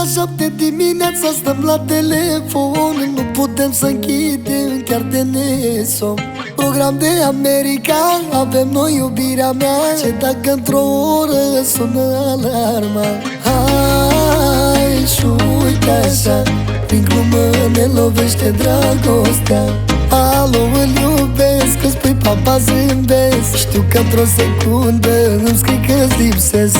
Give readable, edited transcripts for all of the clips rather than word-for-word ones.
la 7 dimineața stăm la telefon. Nu putem să închidem chiar de nesom. Program de America, avem noi iubirea mea. Ce dacă într-o oră sună alarma? Hai și uite așa, prin glumă ne lovește dragostea. Alo, îl iubesc, îți spui papa zâmbesc. Știu că într-o secundă îmi scrii că-ți lipsesc.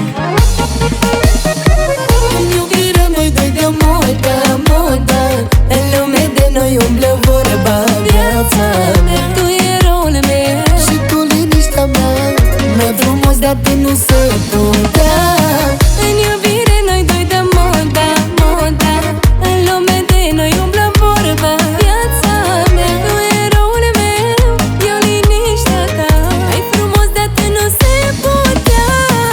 În iubirea noi doi de modă, modă. În lume de noi umblă vorba viața mea. Tu eroul meu și tu liniștea mea. Mai frumos de atât nu se putea. În iubire noi doi de modă, modă. În lume de noi umblă vorba viața mea. Tu eroul meu, eu liniștea ta. Mai frumos de atât nu se putea.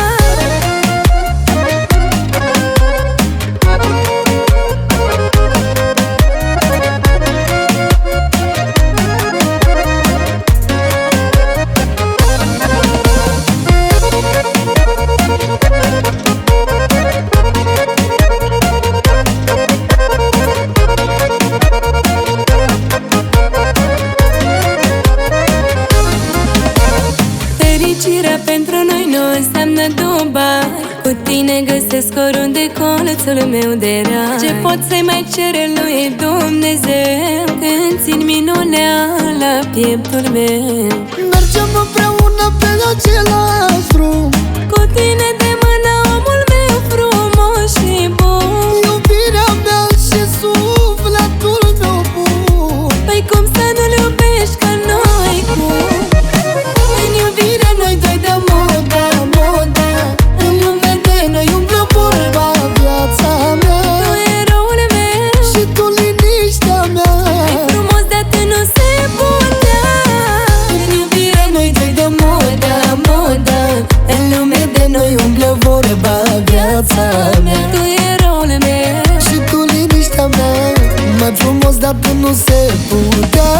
Fericirea pentru noi nu înseamnă Dubai. Cu tine găsesc oriunde colțul meu de rai. Ce pot să-i mai cere lui Dumnezeu când țin minunea la pieptul meu? Mergem împreună pe același drum. Cu tine de mână, omul meu frumos și bun. Iubirea mea și sufletul meu bun. Păi cum să nu-l iubești ca noi, cum? În iubirea noi doi de modă, modă. În lume de noi umblă vorba viața mea. Tu eroul meu și tu liniștea mea. mai frumos de atât nu se putea. În iubirea noi doi de modă, modă. În lume de noi umblă vorba viața mea. Tu eroul meu și tu liniștea mea. Mai frumos de atât nu se putea.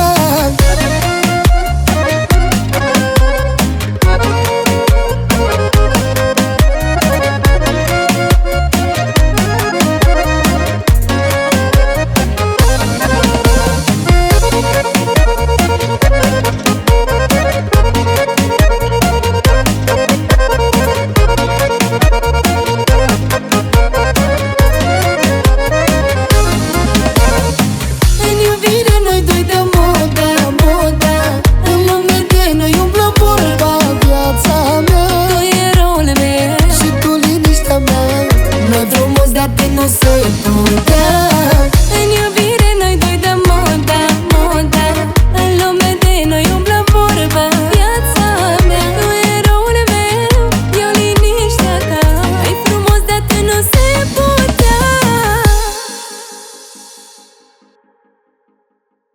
În iubire noi doi de modă, modă. În lume de noi umblă vorba viața mea. Tu eroul meu și tu liniștea mea. mai frumos de atât nu se putea.